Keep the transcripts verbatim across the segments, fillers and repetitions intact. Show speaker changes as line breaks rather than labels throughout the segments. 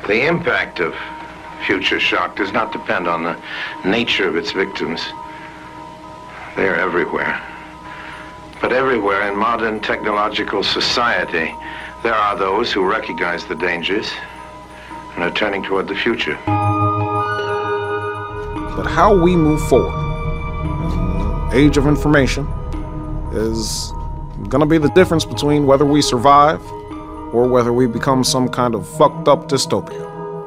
The impact of future shock does not depend on the nature of its victims. They are everywhere. But everywhere in modern technological society, there are those who recognize the dangers and are turning toward the future.
But how we move forward in the age of information is going to be the difference between whether we survive or whether we become some kind of fucked up dystopia.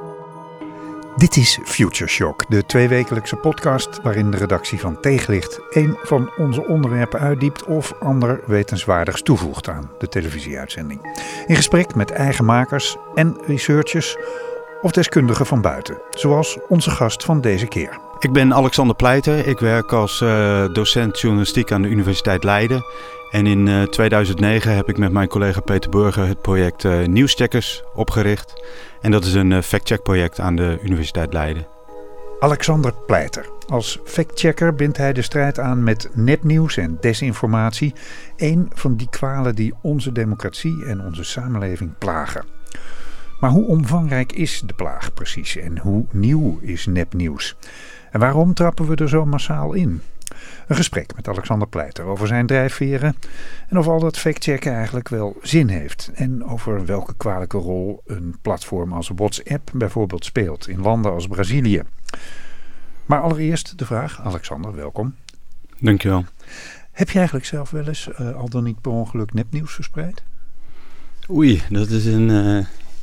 Dit is Future Shock, de tweewekelijkse podcast waarin de redactie van Tegenlicht een van onze onderwerpen uitdiept of ander wetenswaardigs toevoegt aan de televisieuitzending. In gesprek met eigen makers en researchers of deskundigen van buiten, zoals onze gast van deze keer.
Ik ben Alexander Pleiter, ik werk als uh, docent journalistiek aan de Universiteit Leiden. En in uh, tweeduizend negen heb ik met mijn collega Peter Burger het project uh, Nieuwscheckers opgericht. En dat is een uh, factcheck-project aan de Universiteit Leiden.
Alexander Pleiter. Als factchecker bindt hij de strijd aan met nepnieuws en desinformatie. Een van die kwalen die onze democratie en onze samenleving plagen. Maar hoe omvangrijk is de plaag precies en hoe nieuw is nepnieuws? En waarom trappen we er zo massaal in? Een gesprek met Alexander Pleiter over zijn drijfveren en of al dat factchecken eigenlijk wel zin heeft. En over welke kwalijke rol een platform als WhatsApp bijvoorbeeld speelt in landen als Brazilië. Maar allereerst de vraag, Alexander, welkom.
Dankjewel.
Heb je eigenlijk zelf wel eens, uh, al dan niet per ongeluk, nepnieuws verspreid?
Oei, dat is een uh,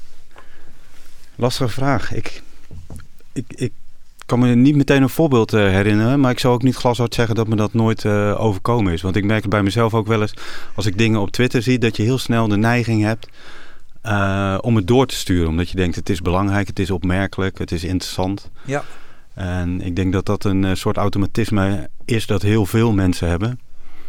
lastige vraag. Ik, ik, ik kan me niet meteen een voorbeeld uh, herinneren, maar ik zou ook niet glashard zeggen dat me dat nooit uh, overkomen is. Want ik merk het bij mezelf ook wel eens, als ik dingen op Twitter zie, dat je heel snel de neiging hebt uh, om het door te sturen. Omdat je denkt, het is belangrijk, het is opmerkelijk, het is interessant. Ja. En ik denk dat dat een uh, soort automatisme is dat heel veel mensen hebben.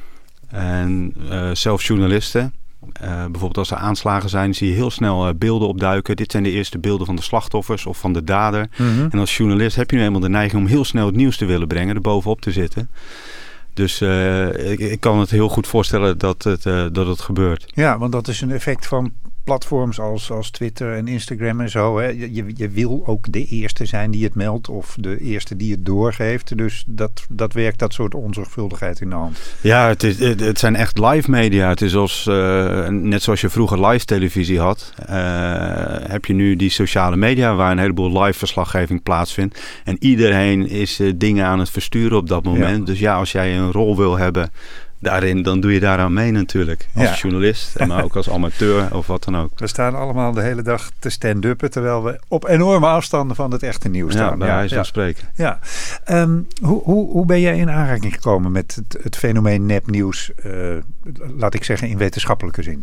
En uh, zelfs journalisten. Uh, bijvoorbeeld als er aanslagen zijn, zie je heel snel uh, beelden opduiken. Dit zijn de eerste beelden van de slachtoffers of van de dader. Mm-hmm. En als journalist heb je nu eenmaal de neiging om heel snel het nieuws te willen brengen, er bovenop te zitten. Dus uh, ik, ik kan het heel goed voorstellen dat het, uh, dat het gebeurt.
Ja, want dat is een effect van platforms als, als Twitter en Instagram en zo. Hè. Je, je wil ook de eerste zijn die het meldt of de eerste die het doorgeeft. Dus dat, dat werkt dat soort onzorgvuldigheid in de hand.
Ja, het, is, het, het zijn echt live media. Het is als, uh, net zoals je vroeger live televisie had, uh, heb je nu die sociale media waar een heleboel live verslaggeving plaatsvindt. En iedereen is uh, dingen aan het versturen op dat moment. Ja. Dus ja, als jij een rol wil hebben daarin, dan doe je daaraan mee natuurlijk. Als ja. journalist, maar ook als amateur of wat dan ook.
We staan allemaal de hele dag te stand-uppen, terwijl we op enorme afstanden van het echte nieuws staan.
Ja, bij wijze van spreken.
Ja. Um, hoe, hoe, hoe ben jij in aanraking gekomen met het, het fenomeen nepnieuws, uh, laat ik zeggen in wetenschappelijke zin?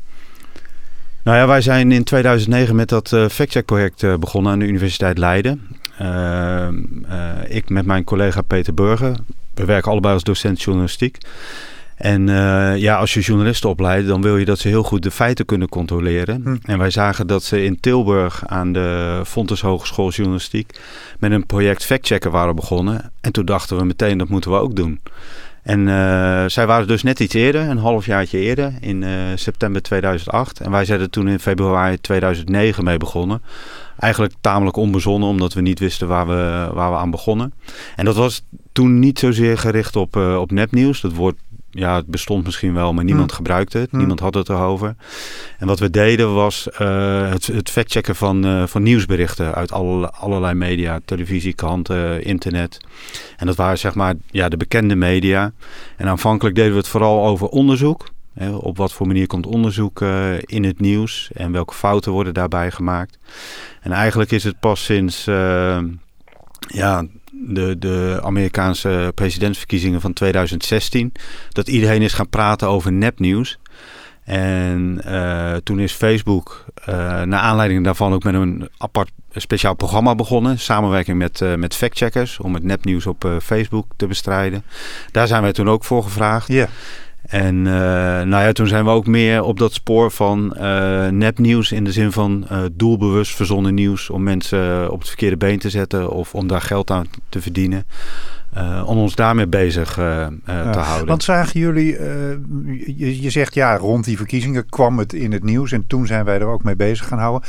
Nou ja, wij zijn in tweeduizend negen met dat uh, factcheck-project uh, begonnen aan de Universiteit Leiden. Uh, uh, ik met mijn collega Peter Burger. We werken allebei als docent journalistiek. En uh, ja, als je journalisten opleidt, dan wil je dat ze heel goed de feiten kunnen controleren. Hm. En wij zagen dat ze in Tilburg aan de Fontys Hogeschool Journalistiek met een project factchecken waren begonnen. En toen dachten we meteen, dat moeten we ook doen. En uh, zij waren dus net iets eerder, een halfjaartje eerder, in uh, september tweeduizend acht. En wij zijn er toen in februari tweeduizend negen mee begonnen. Eigenlijk tamelijk onbezonnen, omdat we niet wisten waar we, waar we aan begonnen. En dat was toen niet zozeer gericht op, uh, op nepnieuws. Dat woord, ja, het bestond misschien wel, maar niemand hmm. gebruikte het. Hmm. Niemand had het erover. En wat we deden was uh, het, het factchecken van, uh, van nieuwsberichten uit alle, allerlei media. Televisie, kranten, internet. En dat waren zeg maar ja, de bekende media. En aanvankelijk deden we het vooral over onderzoek. He, op wat voor manier komt onderzoek uh, in het nieuws en welke fouten worden daarbij gemaakt. En eigenlijk is het pas sinds uh, ja, de, de Amerikaanse presidentsverkiezingen van tweeduizend zestien... dat iedereen is gaan praten over nepnieuws. En uh, toen is Facebook uh, naar aanleiding daarvan ook met een apart speciaal programma begonnen. Samenwerking met, uh, met factcheckers om het nepnieuws op uh, Facebook te bestrijden. Daar zijn wij toen ook voor gevraagd. Ja. Yeah. En uh, nou ja, toen zijn we ook meer op dat spoor van uh, nepnieuws in de zin van uh, doelbewust verzonnen nieuws om mensen op het verkeerde been te zetten of om daar geld aan te verdienen. Uh, om ons daarmee bezig uh, uh, ja, te houden.
Want zagen jullie, uh, je, je zegt ja, rond die verkiezingen kwam het in het nieuws en toen zijn wij er ook mee bezig gaan houden.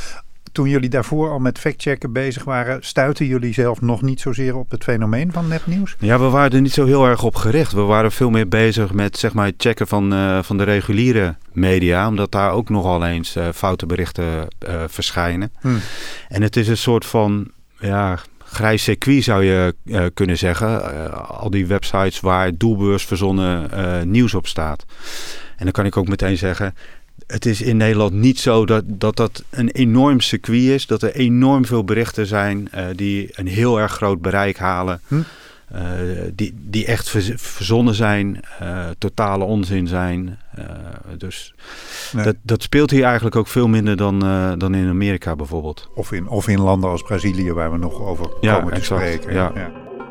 toen jullie daarvoor al met factchecken bezig waren, stuitten jullie zelf nog niet zozeer op het fenomeen van nepnieuws?
Ja, we waren er niet zo heel erg op gericht. We waren veel meer bezig met zeg maar, het checken van, uh, van de reguliere media, omdat daar ook nogal eens uh, foute berichten uh, verschijnen. Hmm. En het is een soort van ja, grijs circuit zou je uh, kunnen zeggen. Uh, al die websites waar doelbewust verzonnen uh, nieuws op staat. En dan kan ik ook meteen zeggen, het is in Nederland niet zo dat, dat dat een enorm circuit is. Dat er enorm veel berichten zijn uh, die een heel erg groot bereik halen. Hm? Uh, die, die echt verz- verzonnen zijn, uh, totale onzin zijn. Uh, dus nee. dat, dat speelt hier eigenlijk ook veel minder dan, uh, dan in Amerika bijvoorbeeld.
Of in, of in landen als Brazilië waar we nog over
ja,
komen te
exact,
spreken.
Ja.
Ja.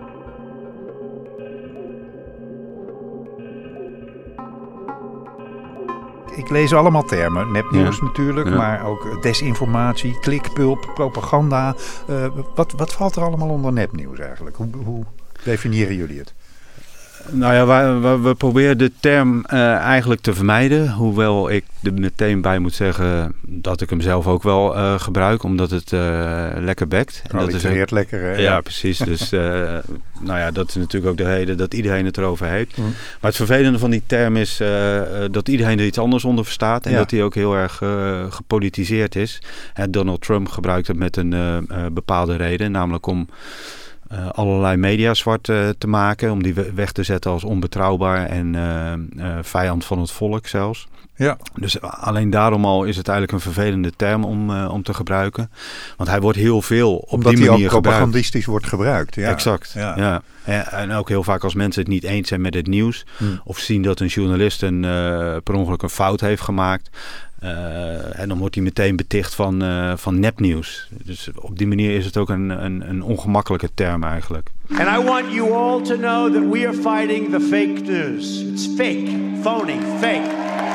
Ik lees allemaal termen, nepnieuws ja. natuurlijk, ja. maar ook desinformatie, klikpulp, propaganda. Uh, wat, wat valt er allemaal onder nepnieuws eigenlijk? Hoe, hoe definiëren jullie het?
Nou ja, we, we, we proberen de term uh, eigenlijk te vermijden. Hoewel ik er meteen bij moet zeggen dat ik hem zelf ook wel uh, gebruik. Omdat het uh, lekker bekt.
En dat is ook lekker, hè?
Ja, ja. precies. Dus uh, nou ja, dat is natuurlijk ook de reden dat iedereen het erover heeft. Mm. Maar het vervelende van die term is uh, dat iedereen er iets anders onder verstaat. En ja. dat hij ook heel erg uh, gepolitiseerd is. En Donald Trump gebruikt het met een uh, uh, bepaalde reden. Namelijk om Uh, allerlei media zwart uh, te maken. Om die weg te zetten als onbetrouwbaar en uh, uh, vijand van het volk zelfs.
Ja.
Dus alleen daarom al is het eigenlijk een vervelende term om, uh, om te gebruiken. Want hij wordt heel veel op
Omdat
die manier
hij ook
gebruikt.
propagandistisch wordt gebruikt. Ja.
Exact, ja. ja. En, en ook heel vaak als mensen het niet eens zijn met het nieuws. Hmm. Of zien dat een journalist een, uh, per ongeluk een fout heeft gemaakt. Uh, en dan wordt hij meteen beticht van, uh, van nepnieuws. Dus op die manier is het ook een, een, een ongemakkelijke term eigenlijk.
And I want you all to know that we are fighting the fake news. It's fake, phony, fake.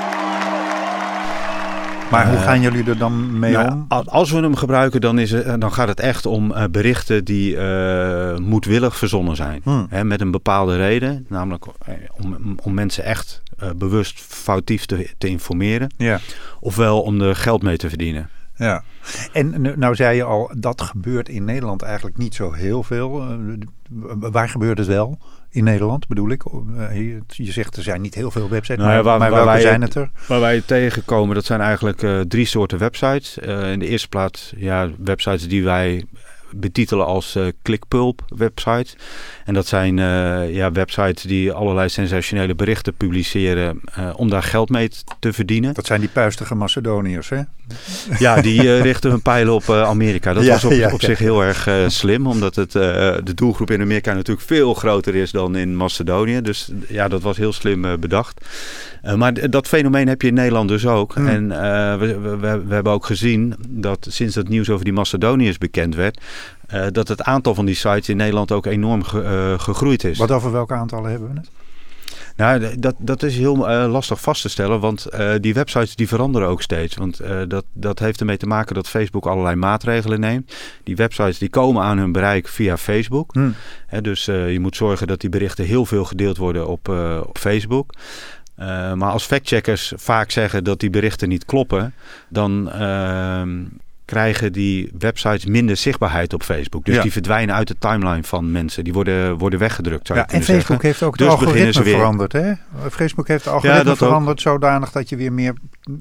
Maar hoe gaan jullie er dan mee
nou,
om?
Als we hem gebruiken, dan, is het, dan gaat het echt om uh, berichten die uh, moedwillig verzonnen zijn. Hmm. Hè, met een bepaalde reden. Namelijk om, om mensen echt uh, bewust foutief te, te informeren.
Ja.
Ofwel om er geld mee te verdienen.
Ja, en nou zei je al, dat gebeurt in Nederland eigenlijk niet zo heel veel. Uh, waar gebeurt het wel? In Nederland bedoel ik. Je zegt er zijn niet heel veel websites, nou ja, maar, waar, maar welke waar zijn het er?
Waar wij tegenkomen, dat zijn eigenlijk uh, drie soorten websites. Uh, in de eerste plaats ja, websites die wij betitelen als uh, klikpulp websites. En dat zijn uh, ja, websites die allerlei sensationele berichten publiceren uh, om daar geld mee te verdienen.
Dat zijn die puistige Macedoniërs, hè?
Ja, die uh, richten hun pijlen op uh, Amerika. Dat ja, was op, ja, op ja. zich heel erg uh, slim, omdat het, uh, de doelgroep in Amerika natuurlijk veel groter is dan in Macedonië. Dus ja, dat was heel slim uh, bedacht. Uh, maar d- dat fenomeen heb je in Nederland dus ook. Hmm. En uh, we, we, we hebben ook gezien dat sinds het nieuws over die Macedoniërs bekend werd, Uh, dat het aantal van die sites in Nederland ook enorm ge, uh, gegroeid is.
Wat over welke aantallen hebben we het?
Nou, dat, dat is heel uh, lastig vast te stellen, want uh, die websites die veranderen ook steeds. Want uh, dat, dat heeft ermee te maken dat Facebook allerlei maatregelen neemt. Die websites die komen aan hun bereik via Facebook. Hmm. He, dus uh, je moet zorgen dat die berichten heel veel gedeeld worden op, uh, op Facebook. Uh, maar als factcheckers vaak zeggen dat die berichten niet kloppen, dan Uh, krijgen die websites minder zichtbaarheid op Facebook. Dus ja. die verdwijnen uit de timeline van mensen. Die worden, worden weggedrukt, zou je
ja, en Facebook
zeggen.
heeft ook
dus
de algoritme veranderd, hè? Facebook heeft de algoritme ja, veranderd ook. Zodanig dat je weer meer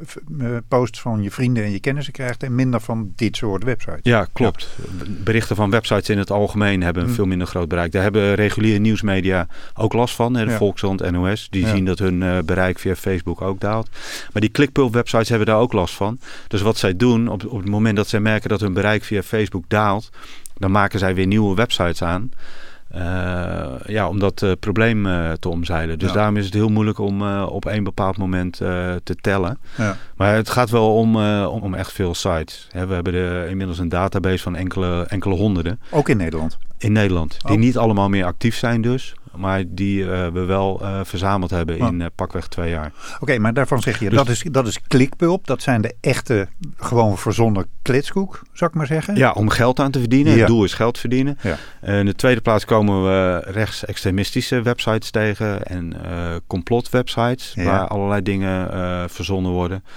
posts van je vrienden en je kennissen krijgt en minder van dit soort websites.
Ja, klopt. Ja. Berichten van websites in het algemeen hebben een hmm. veel minder groot bereik. Daar hebben reguliere nieuwsmedia ook last van. Hè? De ja. Volkskrant, N O S. Die ja. zien dat hun uh, bereik via Facebook ook daalt. Maar die klikpulp websites hebben daar ook last van. Dus wat zij doen op, op het moment dat zij merken dat hun bereik via Facebook daalt, dan maken zij weer nieuwe websites aan. Uh, ja, om dat uh, probleem uh, te omzeilen. Dus ja. daarom is het heel moeilijk om uh, op één bepaald moment uh, te tellen. Ja. Maar het gaat wel om, uh, om, om echt veel sites. He, we hebben de, inmiddels een database van enkele, enkele honderden.
Ook in Nederland?
In Nederland. Die oh. niet allemaal meer actief zijn dus. Maar die uh, we wel uh, verzameld hebben oh. in uh, pakweg twee jaar.
Oké, okay, maar daarvan zeg je, dus, dat is, dat is klikpulp. Dat zijn de echte, gewoon verzonnen kletskoek, zou ik maar zeggen.
Ja, om geld aan te verdienen. Ja. Het doel is geld verdienen.
Ja.
Uh, in de tweede plaats komen we rechtsextremistische websites tegen. En uh, complotwebsites, ja. waar allerlei dingen uh, verzonnen worden.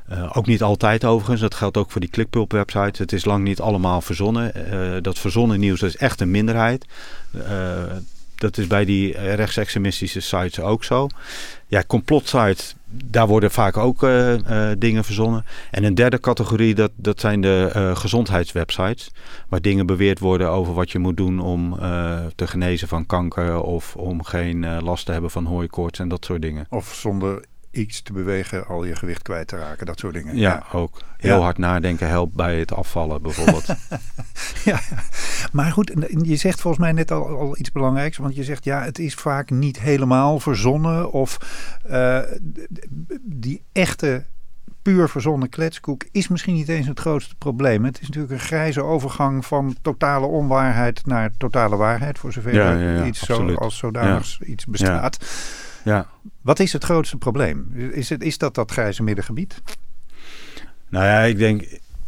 Uh, ook niet altijd overigens, dat geldt ook voor die Clickpulp websites. Het is lang niet allemaal verzonnen. Uh, dat verzonnen nieuws dat is echt een minderheid. Uh, dat is bij die rechtsextremistische sites ook zo. Ja, complotsites, daar worden vaak ook uh, uh, dingen verzonnen. En een derde categorie, dat, dat zijn de uh, gezondheidswebsites. Waar dingen beweerd worden over wat je moet doen om uh, te genezen van kanker. Of om geen uh, last te hebben van hooikoorts en dat soort dingen.
Of zonder iets te bewegen al je gewicht kwijt te raken, dat soort dingen.
Ja, ja. ook. Heel ja. hard nadenken helpt bij het afvallen bijvoorbeeld.
ja, maar goed, je zegt volgens mij net al, al iets belangrijks. Want je zegt, ja, het is vaak niet helemaal verzonnen. Of uh, die echte puur verzonnen kletskoek is misschien niet eens het grootste probleem. Het is natuurlijk een grijze overgang van totale onwaarheid naar totale waarheid. Voor zover
ja, ja, ja,
iets zo, als zodanig ja. iets bestaat.
Ja. Ja.
Wat is het grootste probleem? Is, het, is dat dat grijze middengebied?
Nou ja, ik denk,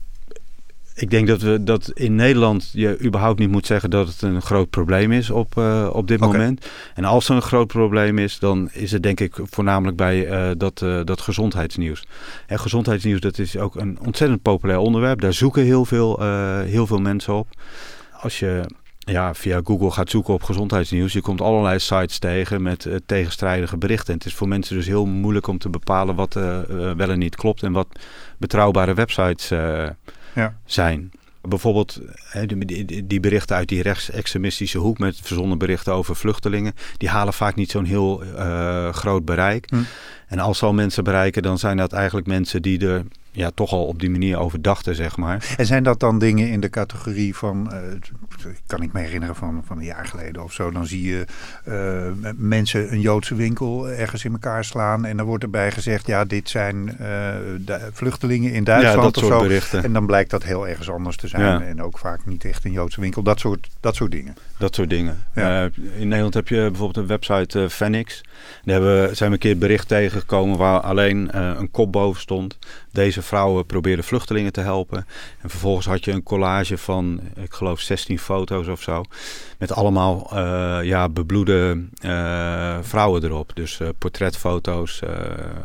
ik denk dat we dat in Nederland je überhaupt niet moet zeggen dat het een groot probleem is op, uh, op dit okay. moment. En als er een groot probleem is, dan is het denk ik voornamelijk bij uh, dat, uh, dat gezondheidsnieuws. En gezondheidsnieuws, dat is ook een ontzettend populair onderwerp. Daar zoeken heel veel, uh, heel veel mensen op. Als je ja, via Google gaat zoeken op gezondheidsnieuws, je komt allerlei sites tegen met uh, tegenstrijdige berichten. En het is voor mensen dus heel moeilijk om te bepalen wat uh, uh, wel en niet klopt en wat betrouwbare websites uh, ja. zijn. Bijvoorbeeld hè, die, die berichten uit die rechtsextremistische hoek met verzonnen berichten over vluchtelingen, die halen vaak niet zo'n heel uh, groot bereik. Hm. En als ze al mensen bereiken, dan zijn dat eigenlijk mensen die er ja, toch al op die manier over dachten, zeg maar.
En zijn dat dan dingen in de categorie van, uh, kan ik me herinneren van, van een jaar geleden of zo, dan zie je uh, mensen een Joodse winkel ergens in elkaar slaan en dan wordt erbij gezegd, ja, dit zijn uh, de vluchtelingen in Duitsland
ja, dat
of
soort
zo.
Berichten.
En dan blijkt dat heel ergens anders te zijn ja. en ook vaak niet echt een Joodse winkel. Dat soort, dat soort dingen.
Dat soort dingen. Ja. Uh, in Nederland heb je bijvoorbeeld een website uh, Phoenix. Daar hebben, zijn we een keer een bericht tegengekomen waar alleen uh, een kop boven stond. Deze vrouwen probeerden vluchtelingen te helpen. En vervolgens had je een collage van, ik geloof, zestien foto's of zo. Met allemaal uh, ja, bebloede uh, vrouwen erop. Dus uh, portretfoto's uh,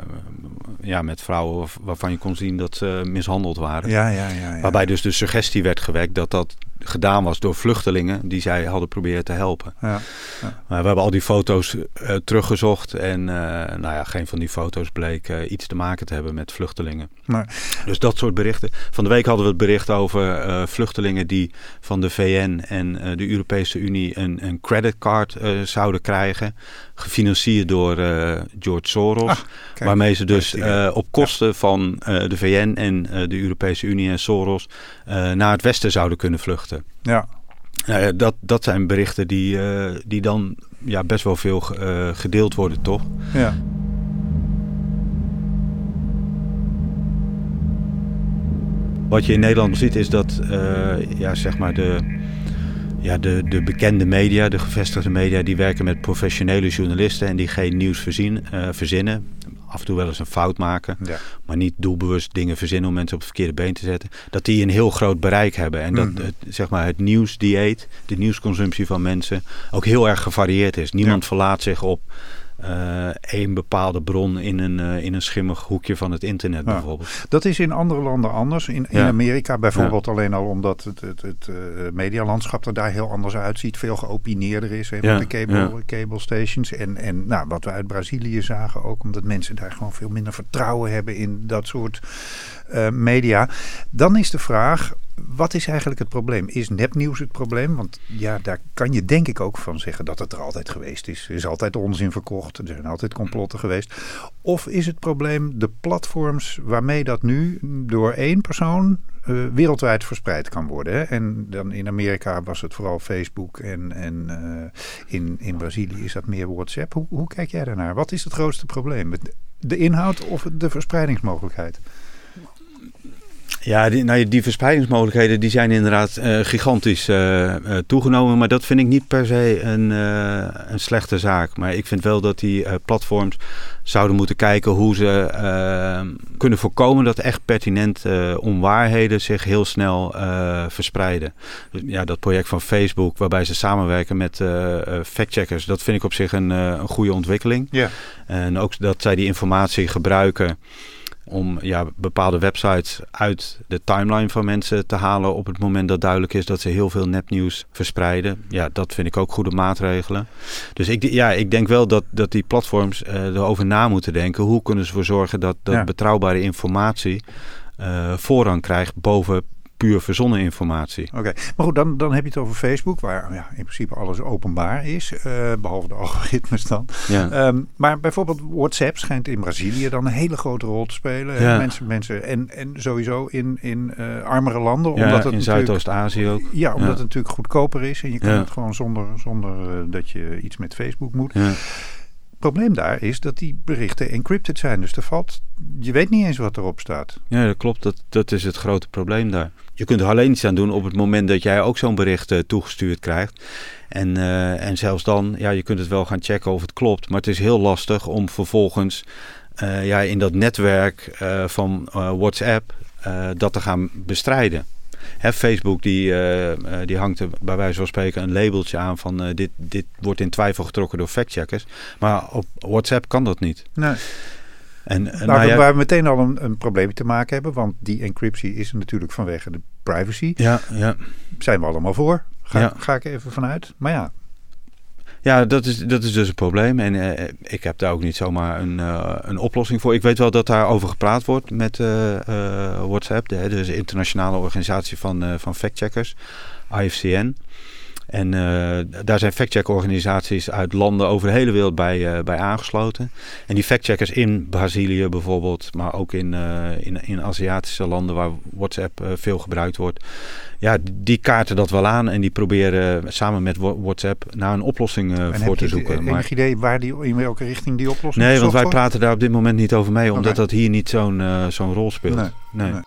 ja, met vrouwen waarvan je kon zien dat ze mishandeld waren.
Ja, ja, ja, ja.
Waarbij dus de suggestie werd gewekt dat dat gedaan was door vluchtelingen die zij hadden proberen te helpen. Ja, ja. Maar we hebben al die foto's uh, teruggezocht en uh, nou ja, geen van die foto's bleek uh, iets te maken te hebben met vluchtelingen. Maar, dus dat soort berichten. Van de week hadden we het bericht over uh, vluchtelingen die van de V N en uh, de Europese Unie een, een creditcard uh, zouden krijgen. Gefinancierd door uh, George Soros. Ah, kijk, waarmee ze dus uh, op kosten ja. van uh, de V N en uh, de Europese Unie en Soros uh, naar het westen zouden kunnen vluchten.
Ja.
Uh, dat, dat zijn berichten die, uh, die dan ja, best wel veel uh, gedeeld worden, toch?
Ja.
Wat je in Nederland ziet is dat uh, ja, zeg maar de, ja, de, de bekende media, de gevestigde media, die werken met professionele journalisten en die geen nieuws verzien, uh, verzinnen. Af en toe wel eens een fout maken, ja. maar niet doelbewust dingen verzinnen om mensen op het verkeerde been te zetten. Dat die een heel groot bereik hebben. En dat mm-hmm. het, zeg maar, het nieuwsdieet, de nieuwsconsumptie van mensen ook heel erg gevarieerd is. Niemand ja. verlaat zich op uh, één bepaalde bron in een, uh, in een schimmig hoekje van het internet ja. bijvoorbeeld. Dat
is in andere landen anders. In, in ja. Amerika bijvoorbeeld ja. alleen al omdat het, het, het uh, medialandschap er daar heel anders uitziet. Veel geopineerder is hè, ja. met de cable, ja. cable stations. En, en nou, wat we uit Brazilië zagen ook. Omdat mensen daar gewoon veel minder vertrouwen hebben in dat soort uh, media. Dan is de vraag, wat is eigenlijk het probleem? Is nepnieuws het probleem? Want ja, daar kan je denk ik ook van zeggen dat het er altijd geweest is. Er is altijd onzin verkocht. Er zijn altijd complotten geweest. Of is het probleem de platforms waarmee dat nu door één persoon uh, wereldwijd verspreid kan worden? Hè? En dan in Amerika was het vooral Facebook en, en uh, in, in Brazilië is dat meer WhatsApp. Hoe, hoe kijk jij daarnaar? Wat is het grootste probleem? De inhoud of de verspreidingsmogelijkheid?
Ja, die, nou, die verspreidingsmogelijkheden die zijn inderdaad uh, gigantisch uh, uh, toegenomen. Maar dat vind ik niet per se een, uh, een slechte zaak. Maar ik vind wel dat die uh, platforms zouden moeten kijken hoe ze uh, kunnen voorkomen dat echt pertinent uh, onwaarheden zich heel snel uh, verspreiden. Dus, ja, dat project van Facebook waarbij ze samenwerken met uh, uh, factcheckers, dat vind ik op zich een, uh, een goede ontwikkeling. Ja. En ook dat zij die informatie gebruiken om ja, bepaalde websites uit de timeline van mensen te halen op het moment dat duidelijk is dat ze heel veel nepnieuws verspreiden. Ja, dat vind ik ook goede maatregelen. Dus ik, ja, ik denk wel dat, dat die platforms uh, erover na moeten denken. Hoe kunnen ze ervoor zorgen dat, dat ja. betrouwbare informatie uh, voorrang krijgt boven puur verzonnen informatie.
Oké, okay. Maar goed, dan, dan heb je het over Facebook, waar ja, in principe alles openbaar is, uh, behalve de algoritmes dan. Ja. Um, maar bijvoorbeeld WhatsApp schijnt in Brazilië dan een hele grote rol te spelen. Ja. Mensen, mensen en, en sowieso in, in uh, armere landen.
Ja,
omdat het
in Zuidoost-Azië ook.
Ja, omdat
ja.
het natuurlijk goedkoper is en je kan ja. het gewoon zonder, zonder uh, dat je iets met Facebook moet. Ja. Het probleem daar is dat die berichten encrypted zijn. Dus er valt, je weet niet eens wat erop staat.
Ja, dat klopt. Dat, dat is het grote probleem daar. Je kunt er alleen iets aan doen op het moment dat jij ook zo'n bericht uh, toegestuurd krijgt. En, uh, en zelfs dan, ja, je kunt het wel gaan checken of het klopt. Maar het is heel lastig om vervolgens uh, ja, in dat netwerk uh, van uh, WhatsApp uh, dat te gaan bestrijden. Hè, Facebook die, uh, uh, die hangt er bij wijze van spreken een labeltje aan van uh, dit, dit wordt in twijfel getrokken door factcheckers. Maar op WhatsApp kan dat niet. Nee.
En, nou, nou ja, waar we meteen al een, een probleem te maken hebben, want die encryptie is natuurlijk vanwege de privacy.
Ja, ja.
Zijn we allemaal voor? Ga, ja. ga ik even vanuit. Maar ja.
Ja, dat is, dat is dus een probleem. En uh, ik heb daar ook niet zomaar een, uh, een oplossing voor. Ik weet wel dat daar over gepraat wordt met uh, uh, WhatsApp, de, dus de internationale organisatie van, uh, van factcheckers, I F C N. En uh, daar zijn factcheck-organisaties uit landen over de hele wereld bij, uh, bij aangesloten. En die factcheckers in Brazilië bijvoorbeeld, maar ook in, uh, in, in Aziatische landen waar WhatsApp uh, veel gebruikt wordt. Ja, die kaarten dat wel aan en die proberen uh, samen met WhatsApp naar een oplossing uh, voor te zoeken.
En heb je enig idee waar die, in welke richting die oplossing
Nee, want wij
voor?
praten daar op dit moment niet over mee, omdat okay. dat hier niet zo'n, uh, zo'n rol speelt.
Nee.
nee.
nee.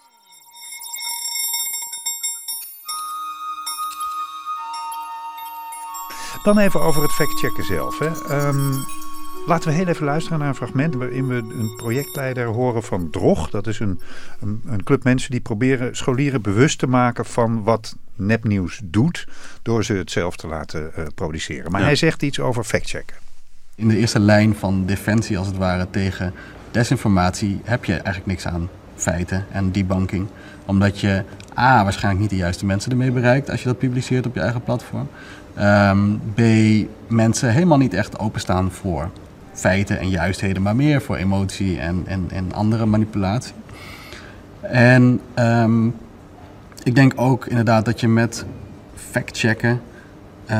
Dan even over het factchecken zelf. Hè. Um, laten we heel even luisteren naar een fragment waarin we een projectleider horen van Drog. Dat is een, een, een club mensen die proberen scholieren bewust te maken van wat nepnieuws doet, door ze het zelf te laten uh, produceren. Maar ja. hij zegt iets over factchecken.
In de eerste lijn van defensie als het ware tegen desinformatie heb je eigenlijk niks aan feiten en debunking. Omdat je A, waarschijnlijk niet de juiste mensen ermee bereikt als je dat publiceert op je eigen platform. Um, B, mensen helemaal niet echt openstaan voor feiten en juistheden, maar meer voor emotie en, en, en andere manipulatie. En um, ik denk ook inderdaad dat je met factchecken, uh,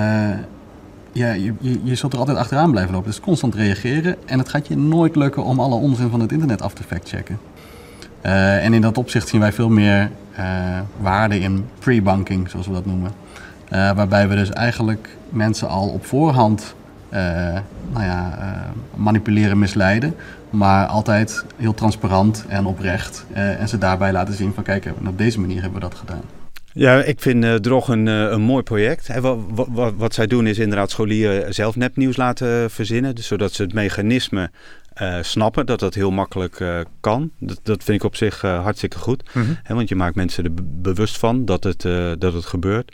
ja, je, je, je zult er altijd achteraan blijven lopen. Dus constant reageren en het gaat je nooit lukken om alle onzin van het internet af te factchecken. Uh, en in dat opzicht zien wij veel meer uh, waarde in pre-bunking, zoals we dat noemen. Uh, waarbij we dus eigenlijk mensen al op voorhand uh, nou ja, uh, manipuleren, misleiden. Maar altijd heel transparant en oprecht. Uh, en ze daarbij laten zien van kijk, op deze manier hebben we dat gedaan.
Ja, ik vind uh, Drog een, uh, een mooi project. Hè, wat, wat, wat zij doen is inderdaad scholieren zelf nepnieuws laten verzinnen. Dus zodat ze het mechanisme uh, snappen, dat dat heel makkelijk uh, kan. Dat, dat vind ik op zich uh, hartstikke goed. Mm-hmm. Hè, want je maakt mensen er b- bewust van dat het, uh, dat het gebeurt.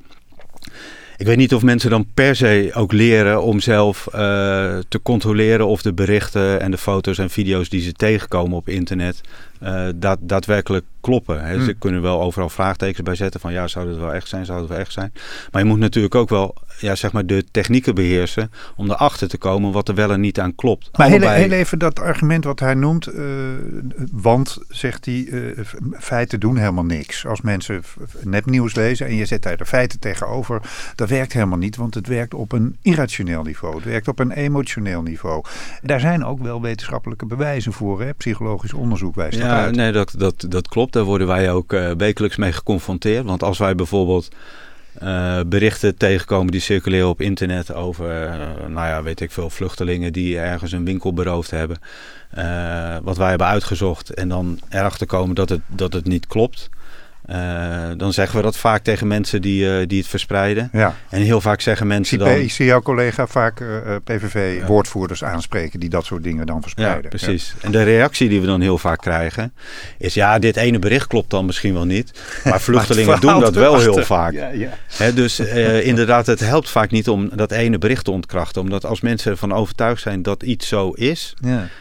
Ik weet niet of mensen dan per se ook leren om zelf uh, te controleren of de berichten en de foto's en video's die ze tegenkomen op internet uh, daad, daadwerkelijk kloppen. Hè. Mm. Ze kunnen wel overal vraagtekens bij zetten van ja, zou het wel echt zijn, zou het wel echt zijn. Maar je moet natuurlijk ook wel ja, zeg maar de technieken beheersen om erachter te komen wat er wel en niet aan klopt.
Maar heel, heel even dat argument wat hij noemt, uh, want zegt hij, uh, feiten doen helemaal niks. Als mensen nepnieuws lezen en je zet daar de feiten tegenover, dat werkt helemaal niet, want het werkt op een irrationeel niveau. Het werkt op een emotioneel niveau. Daar zijn ook wel wetenschappelijke bewijzen voor, hè? Psychologisch onderzoek wijst dat
ja,
uit.
Nee, dat, dat, dat klopt. Daar worden wij ook uh, wekelijks mee geconfronteerd. Want als wij bijvoorbeeld uh, berichten tegenkomen die circuleren op internet over, uh, nou ja, weet ik veel, vluchtelingen die ergens een winkel beroofd hebben. Uh, wat wij hebben uitgezocht en dan erachter komen dat het, dat het niet klopt. Uh, dan zeggen we dat vaak tegen mensen die, uh, die het verspreiden. Ja. En heel vaak zeggen mensen
ik zie,
dan...
Ik zie jouw collega vaak uh, P V V-woordvoerders ja. aanspreken die dat soort dingen dan verspreiden.
Ja, precies. Ja. En de reactie die we dan heel vaak krijgen is ja, dit ene bericht klopt dan misschien wel niet. Maar vluchtelingen maar doen dat wel heel vaak. Ja, ja. He, dus uh, inderdaad, het helpt vaak niet om dat ene bericht te ontkrachten. Omdat als mensen ervan overtuigd zijn dat iets zo is... Ja.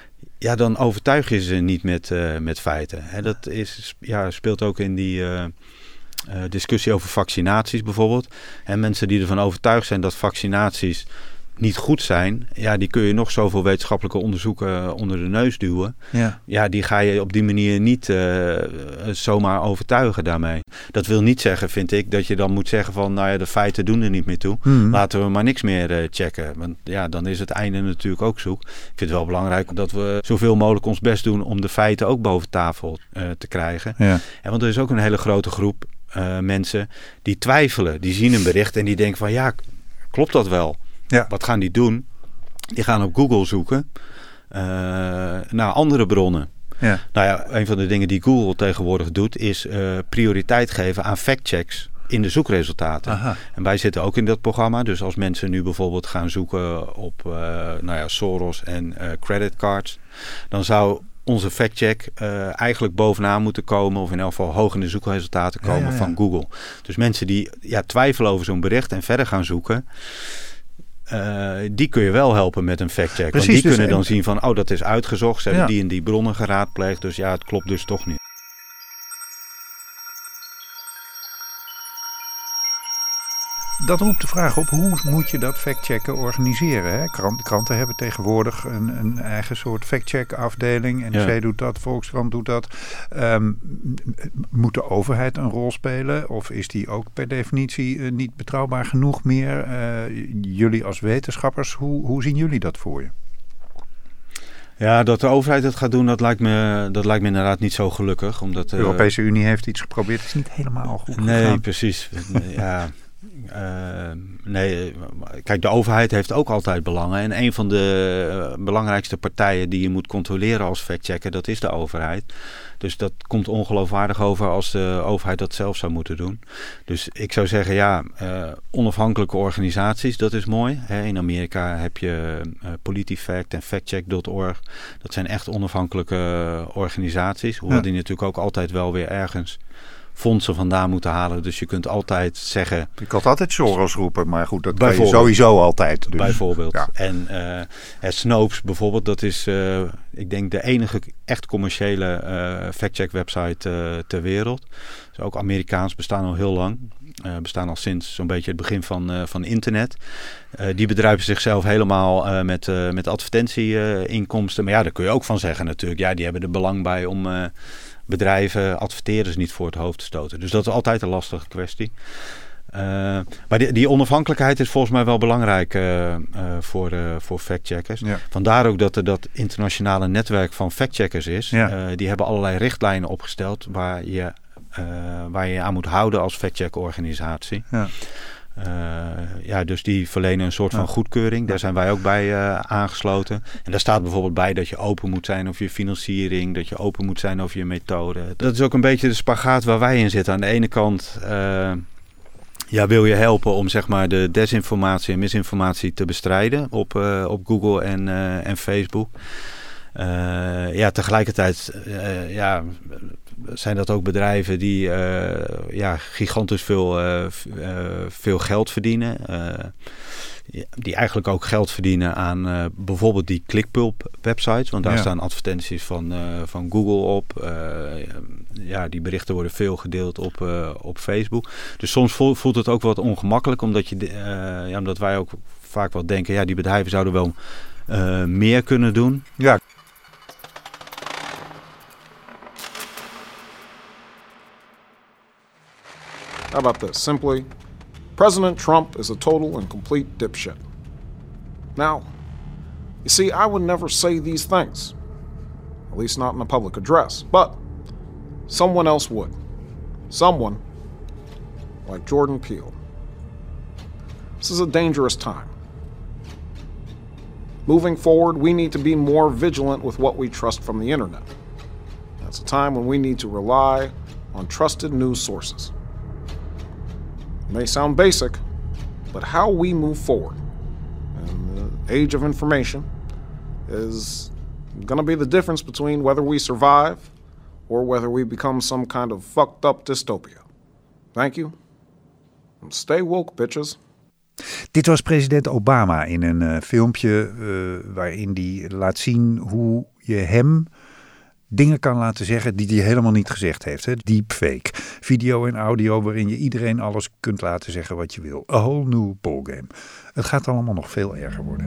ja, dan overtuig je ze niet met, uh, met feiten. Hè, dat is, ja, speelt ook in die uh, uh, discussie over vaccinaties bijvoorbeeld. En mensen die ervan overtuigd zijn dat vaccinaties niet goed zijn, ja, die kun je nog zoveel wetenschappelijke onderzoeken onder de neus duwen. Ja, ja die ga je op die manier niet uh, zomaar overtuigen daarmee. Dat wil niet zeggen, vind ik, dat je dan moet zeggen van, nou ja, de feiten doen er niet meer toe. Hmm. Laten we maar niks meer uh, checken. Want ja, dan is het einde natuurlijk ook zoek. Ik vind het wel belangrijk dat we zoveel mogelijk ons best doen om de feiten ook boven tafel uh, te krijgen. Ja. En want er is ook een hele grote groep uh, mensen die twijfelen. Die zien een bericht en die denken van, ja, klopt dat wel? Ja. Wat gaan die doen? Die gaan op Google zoeken uh, naar andere bronnen. Ja. Nou ja, een van de dingen die Google tegenwoordig doet is uh, prioriteit geven aan factchecks in de zoekresultaten. Aha. En wij zitten ook in dat programma. Dus als mensen nu bijvoorbeeld gaan zoeken op uh, nou ja, Soros en uh, creditcards, dan zou onze factcheck uh, eigenlijk bovenaan moeten komen, of in elk geval hoog in de zoekresultaten komen ja, ja, ja. van Google. Dus mensen die ja, twijfelen over zo'n bericht en verder gaan zoeken, Uh, die kun je wel helpen met een factcheck. Precies, want die dus kunnen dan zien van, oh, dat is uitgezocht. Ze ja. hebben die en die bronnen geraadpleegd. Dus ja, het klopt dus toch niet.
Dat roept de vraag op, hoe moet je dat factchecken organiseren? Hè? Krant, kranten hebben tegenwoordig een, een eigen soort factcheck afdeling. N R C ja. doet dat, Volkskrant doet dat. Um, moet de overheid een rol spelen? Of is die ook per definitie uh, niet betrouwbaar genoeg meer? Uh, jullie als wetenschappers, hoe, hoe zien jullie dat voor je?
Ja, dat de overheid het gaat doen, dat lijkt me, dat lijkt me inderdaad niet zo gelukkig. Omdat,
de Europese uh, Unie heeft iets geprobeerd, het is niet helemaal goed gegaan.
Nee, precies. ja... Uh, nee, kijk, de overheid heeft ook altijd belangen. En een van de uh, belangrijkste partijen die je moet controleren als factchecker, dat is de overheid. Dus dat komt ongeloofwaardig over als de overheid dat zelf zou moeten doen. Dus ik zou zeggen, ja, uh, onafhankelijke organisaties, dat is mooi. Hè, in Amerika heb je uh, PolitiFact en factcheck punt org. Dat zijn echt onafhankelijke uh, organisaties. Hoewel ja. die natuurlijk ook altijd wel weer ergens fondsen vandaan moeten halen. Dus je kunt altijd zeggen...
Je kan altijd Soros roepen, maar goed, dat kan je sowieso altijd. Dus.
Bijvoorbeeld. Ja. En uh, Snopes bijvoorbeeld, dat is, uh, ik denk, de enige echt commerciële uh, factcheck website uh, ter wereld. Dus ook Amerikaans, bestaan al heel lang. Uh, bestaan al sinds zo'n beetje het begin van, uh, van internet. Uh, die bedrijven zichzelf helemaal uh, met, uh, met advertentieinkomsten. Uh, maar ja, daar kun je ook van zeggen natuurlijk. Ja, die hebben er belang bij om... Uh, bedrijven, adverteerders niet voor het hoofd te stoten. Dus dat is altijd een lastige kwestie. Uh, maar die, die onafhankelijkheid is volgens mij wel belangrijk uh, uh, voor, uh, voor factcheckers. Ja. Vandaar ook dat er dat internationale netwerk van factcheckers is. Ja. Uh, die hebben allerlei richtlijnen opgesteld waar je, uh, waar je aan moet houden als factcheckorganisatie. Ja. Uh, ja, dus die verlenen een soort van goedkeuring. Daar zijn wij ook bij uh, aangesloten. En daar staat bijvoorbeeld bij dat je open moet zijn over je financiering, dat je open moet zijn over je methode. Dat is ook een beetje de spagaat waar wij in zitten. Aan de ene kant uh, ja, wil je helpen om zeg maar de desinformatie en misinformatie te bestrijden op, uh, op Google en, uh, en Facebook. Uh, ja, tegelijkertijd uh, ja, zijn dat ook bedrijven die uh, ja, gigantisch veel, uh, uh, veel geld verdienen. Uh, die eigenlijk ook geld verdienen aan uh, bijvoorbeeld die Clickpulp websites. Want daar ja. staan advertenties van, uh, van Google op. Uh, ja, die berichten worden veel gedeeld op, uh, op Facebook. Dus soms voelt het ook wat ongemakkelijk. Omdat, je, uh, ja, omdat wij ook vaak wel denken, ja, die bedrijven zouden wel uh, meer kunnen doen.
Ja.
How about this? Simply, President Trump is a total and complete dipshit. Now, you see, I would never say these things. At least not in a public address. But someone else would. Someone like Jordan Peele. This is a dangerous time. Moving forward, we need to be more vigilant with what we trust from the internet. That's a time when we need to rely on trusted news sources. It may sound basic, but how we move forward in the age of information is going to be the difference between whether we survive or whether we become some kind of fucked up dystopia. Thank you. And stay woke, bitches.
Dit was president Obama in een uh, filmpje uh, waarin hij laat zien hoe je hem dingen kan laten zeggen die hij helemaal niet gezegd heeft. Hè? Deepfake. Video en audio waarin je iedereen alles kunt laten zeggen wat je wil. A whole new ballgame. Het gaat allemaal nog veel erger worden.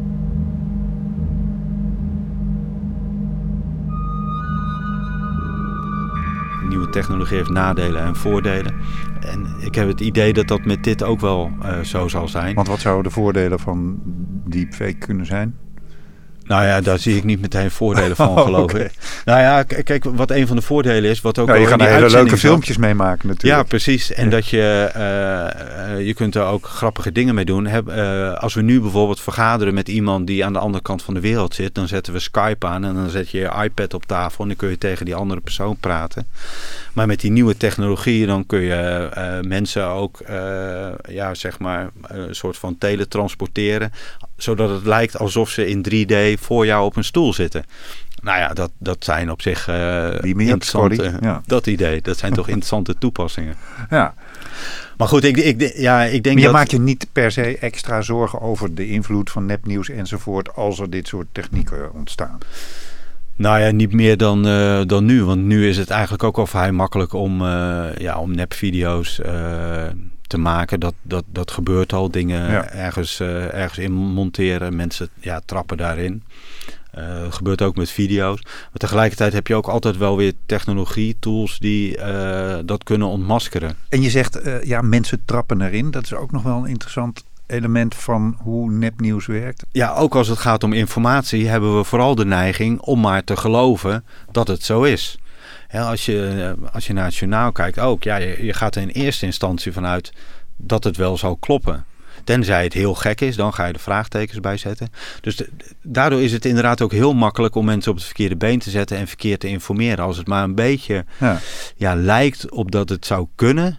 Nieuwe technologie heeft nadelen en voordelen. En ik heb het idee dat dat met dit ook wel uh, zo zal zijn.
Want wat zouden de voordelen van deepfake kunnen zijn?
Nou ja, daar zie ik niet meteen voordelen van,
oh,
geloof
okay.
ik. Nou ja, k- kijk, wat een van de voordelen is, wat ook
nou,
al
je
in
gaat
die
er hele leuke
zat,
filmpjes mee maken natuurlijk.
Ja, precies. En ja. dat je, uh, uh, je kunt er ook grappige dingen mee doen. Heb, uh, als we nu bijvoorbeeld vergaderen met iemand die aan de andere kant van de wereld zit, dan zetten we Skype aan en dan zet je je iPad op tafel en dan kun je tegen die andere persoon praten. Maar met die nieuwe technologie, dan kun je uh, mensen ook, uh, ja, zeg maar, een soort van teletransporteren, zodat het lijkt alsof ze in drie D voor jou op een stoel zitten. Nou ja, dat, dat zijn op zich uh, interessante... Ja. Dat idee, dat zijn toch interessante toepassingen.
Ja.
Maar goed, ik, ik, ja, ik denk
maar je
dat...
maakt je niet per se extra zorgen over de invloed van nepnieuws enzovoort als er dit soort technieken ontstaan.
Nou ja, niet meer dan, uh, dan nu. Want nu is het eigenlijk ook al vrij makkelijk om, uh, ja, om nepvideo's uh, te maken. Dat, dat, dat gebeurt al. Dingen ja. ergens, uh, ergens in monteren. Mensen ja, trappen daarin. Uh, dat gebeurt ook met video's. Maar tegelijkertijd heb je ook altijd wel weer technologie, tools die uh, dat kunnen ontmaskeren.
En je zegt, uh, ja, mensen trappen erin. Dat is ook nog wel een interessant element van hoe nepnieuws werkt.
Ja, ook als het gaat om informatie hebben we vooral de neiging om maar te geloven dat het zo is. Ja, als je, als je naar het journaal kijkt ook, ja, je, je gaat er in eerste instantie vanuit dat het wel zal kloppen. Tenzij het heel gek is, dan ga je er vraagtekens bij zetten. Dus de, daardoor is het inderdaad ook heel makkelijk om mensen op het verkeerde been te zetten en verkeerd te informeren. Als het maar een beetje ja. Ja, lijkt op dat het zou kunnen,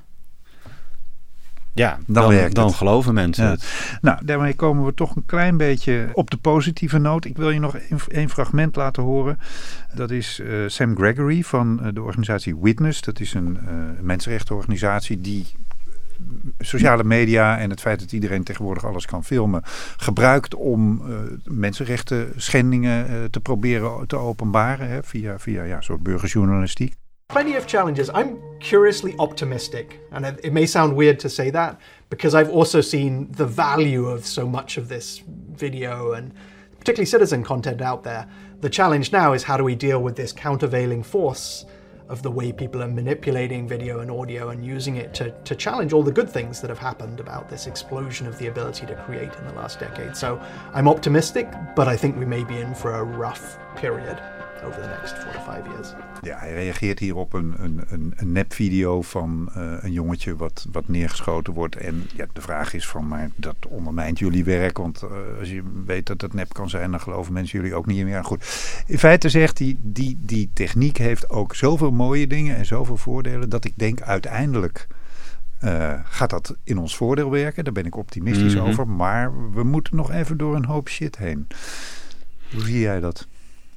ja, dan, dan, dan geloven mensen ja. het.
Nou, daarmee komen we toch een klein beetje op de positieve noot. Ik wil je nog één fragment laten horen. Dat is uh, Sam Gregory van uh, de organisatie Witness. Dat is een uh, mensenrechtenorganisatie die sociale media en het feit dat iedereen tegenwoordig alles kan filmen gebruikt om uh, mensenrechten schendingen uh, te proberen te openbaren hè, via, via ja, soort burgerjournalistiek.
Plenty of challenges. I'm curiously optimistic, and it, it may sound weird to say that because I've also seen the value of so much of this video and particularly citizen content out there. The challenge now is how do we deal with this countervailing force of the way people are manipulating video and audio and using it to, to challenge all the good things that have happened about this explosion of the ability to create in the last decade. So I'm optimistic, but I think we may be in for a rough period over the next four to five years.
Ja, hij reageert hier op een, een, een, een nepvideo van uh, een jongetje wat, wat neergeschoten wordt. En ja, de vraag is van, maar dat ondermijnt jullie werk. Want uh, als je weet dat het nep kan zijn, dan geloven mensen jullie ook niet meer. Goed, in feite zegt hij, die, die techniek heeft ook zoveel mooie dingen en zoveel voordelen, dat ik denk uiteindelijk uh, gaat dat in ons voordeel werken. Daar ben ik optimistisch mm-hmm. over. Maar we moeten nog even door een hoop shit heen. Hoe zie jij dat?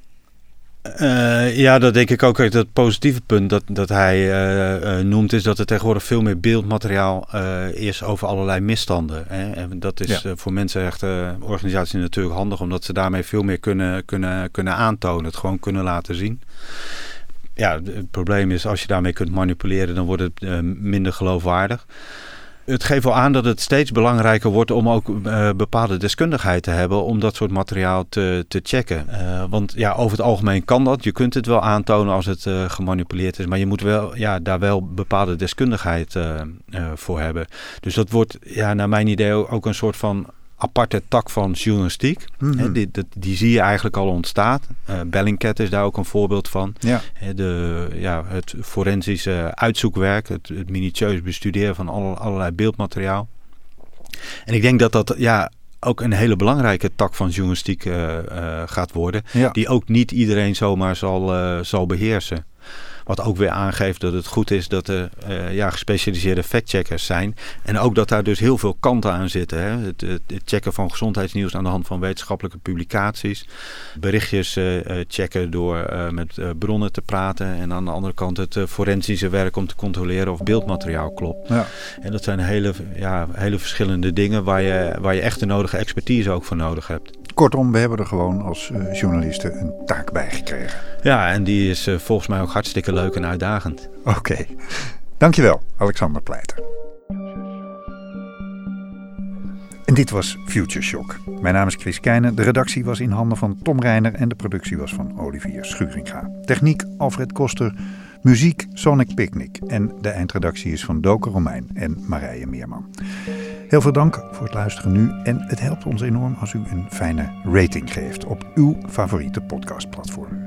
Uh, ja, dat denk ik ook. Dat positieve punt dat, dat hij uh, uh, noemt is dat er tegenwoordig veel meer beeldmateriaal uh, is over allerlei misstanden. Hè? En dat is ja. uh, voor mensenrechtenorganisaties natuurlijk handig, omdat ze daarmee veel meer kunnen, kunnen, kunnen aantonen, het gewoon kunnen laten zien. Ja, het probleem is als je daarmee kunt manipuleren, dan wordt het uh, minder geloofwaardig. Het geeft wel aan dat het steeds belangrijker wordt om ook uh, bepaalde deskundigheid te hebben om dat soort materiaal te, te checken. Uh, want ja, over het algemeen kan dat. Je kunt het wel aantonen als het uh, gemanipuleerd is, maar je moet wel, ja, daar wel bepaalde deskundigheid uh, uh, voor hebben. Dus dat wordt ja, naar mijn idee ook een soort van aparte tak van journalistiek. Mm-hmm. He, die, die, die zie je eigenlijk al ontstaan. Uh, Bellingcat is daar ook een voorbeeld van. Ja. He, de, ja, het forensische uitzoekwerk, het, het minutieus bestuderen van alle, allerlei beeldmateriaal. En ik denk dat dat ja, ook een hele belangrijke tak van journalistiek uh, uh, gaat worden. Ja. Die ook niet iedereen zomaar zal, uh, zal beheersen. Wat ook weer aangeeft dat het goed is dat er uh, ja, gespecialiseerde factcheckers zijn. En ook dat daar dus heel veel kanten aan zitten. Hè? Het, het, het checken van gezondheidsnieuws aan de hand van wetenschappelijke publicaties. Berichtjes uh, checken door uh, met uh, bronnen te praten. En aan de andere kant het uh, forensische werk om te controleren of beeldmateriaal klopt. Ja. En dat zijn hele, ja, hele verschillende dingen waar je, waar je echt de nodige expertise ook voor nodig hebt.
Kortom, we hebben er gewoon als uh, journalisten een taak bij gekregen.
Ja, en die is uh, volgens mij ook hartstikke leuk en uitdagend.
Oké. Okay. Dankjewel, Alexander Pleiter. En dit was Future Shock. Mijn naam is Chris Keijnen. De redactie was in handen van Tom Reiner en de productie was van Olivier Schuringa. Techniek Alfred Koster. Muziek Sonic Picnic. En de eindredactie is van Doke Romein en Marije Meerman. Heel veel dank voor het luisteren nu. En het helpt ons enorm als u een fijne rating geeft op uw favoriete podcastplatform.